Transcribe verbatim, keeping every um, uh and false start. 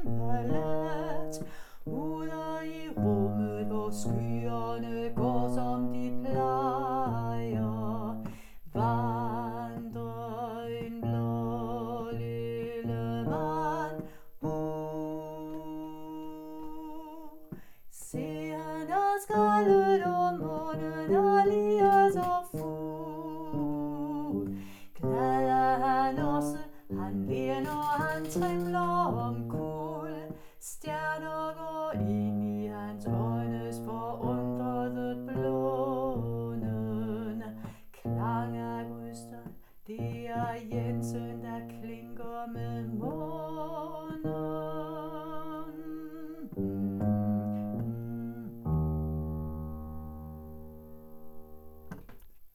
himmelet, ude i rummet, hvor skyerne går som de plejer, vandrer en blå lille mand ud. Se, han er skaldet, og munden er lige så fuld. Glad er han også, han ler, når han trimler omkuld. Stjerner går ind